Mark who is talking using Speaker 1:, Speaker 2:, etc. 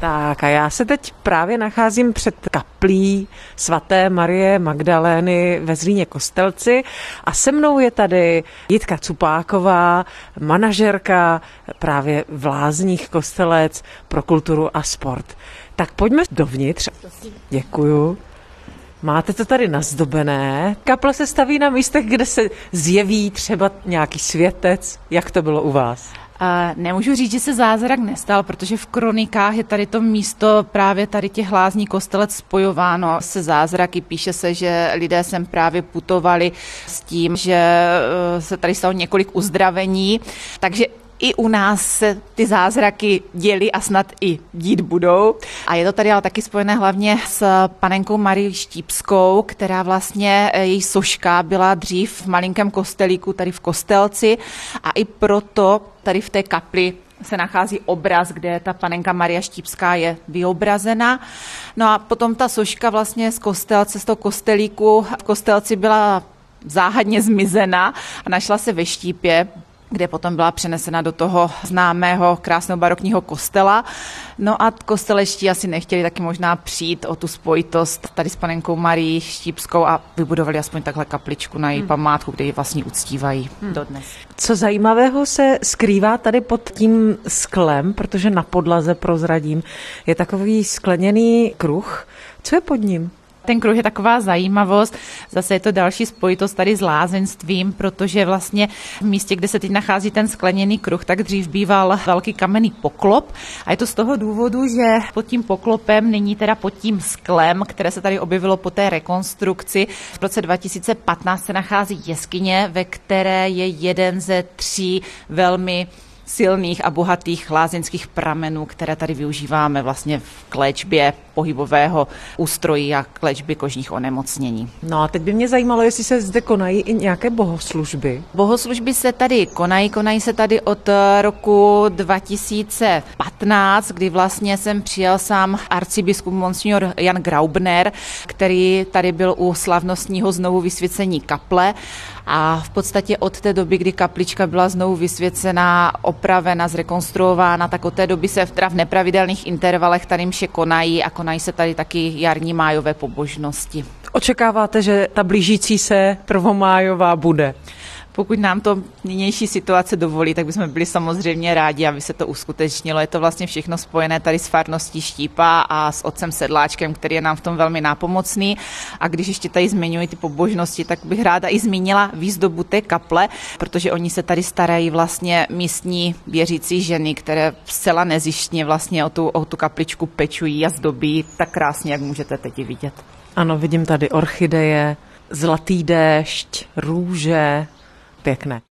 Speaker 1: Tak a já se teď právě nacházím před kaplí svaté Marie Magdalény ve Zlíně Kostelci a se mnou je tady Jitka Cupáková, manažerka právě v Lázních Kostelec pro kulturu a sport. Tak pojďme dovnitř. Děkuju. Máte to tady nazdobené. Kaple se staví na místech, kde se zjeví třeba nějaký světec. Jak to bylo u vás?
Speaker 2: Nemůžu říct, že se zázrak nestal, protože v kronikách je tady to místo právě tady těch Lázní Kostelec spojováno se zázraky. Píše se, že lidé sem právě putovali s tím, že se tady stalo několik uzdravení, takže i u nás se ty zázraky děly a snad i dít budou. A je to tady ale taky spojené hlavně s panenkou Marií Štípskou, která vlastně, její soška byla dřív v malinkém kostelíku tady v Kostelci a i proto tady v té kapli se nachází obraz, kde ta panenka Maria Štípská je vyobrazena. No a potom ta soška vlastně z Kostelce, z toho kostelíku v Kostelci byla záhadně zmizena a našla se ve Štípě, kde potom byla přenesena do toho známého krásného barokního kostela. No a kostelečtí asi nechtěli taky možná přijít o tu spojitost tady s panenkou Marií Štípskou a vybudovali aspoň takhle kapličku na její památku, kde ji vlastně uctívají dodnes.
Speaker 1: Co zajímavého se skrývá tady pod tím sklem, protože na podlaze, prozradím, je takový skleněný kruh. Co je pod ním?
Speaker 2: Ten kruh je taková zajímavost, zase je to další spojitost tady s lázenstvím, protože vlastně v místě, kde se teď nachází ten skleněný kruh, tak dřív býval velký kamenný poklop a je to z toho důvodu, že pod tím poklopem, nyní teda pod tím sklem, které se tady objevilo po té rekonstrukci, v roce 2015 se nachází jeskyně, ve které je jeden ze 3 velmi silných a bohatých lázeňských pramenů, které tady využíváme vlastně k léčbě pohybového ústrojí a k léčbě kožních onemocnění.
Speaker 1: No a teď by mě zajímalo, jestli se zde konají i nějaké bohoslužby.
Speaker 2: Bohoslužby se tady konají se tady od roku 2015, kdy vlastně jsem přijel sám arcibiskup monsignor Jan Graubner, který tady byl u slavnostního znovu vysvěcení kaple. A v podstatě od té doby, kdy kaplička byla znovu vysvěcená, opravena, zrekonstruována, tak od té doby se v nepravidelných intervalech tady mše konají a konají se tady taky jarní májové pobožnosti.
Speaker 1: Očekáváte, že ta blížící se prvomájová bude?
Speaker 2: Pokud nám to nynější situace dovolí, tak bychom byli samozřejmě rádi, aby se to uskutečnilo. Je to vlastně všechno spojené tady s farností Štípa a s otcem Sedláčkem, který je nám v tom velmi nápomocný. A když ještě tady zmiňuji ty pobožnosti, tak bych ráda i zmínila výzdobu té kaple, protože oni se tady starají vlastně místní věřící ženy, které zcela nezištně vlastně o tu kapličku pečují a zdobí tak krásně, jak můžete teď vidět.
Speaker 1: Ano, vidím tady orchideje, zlatý déšť, růže, pěkné.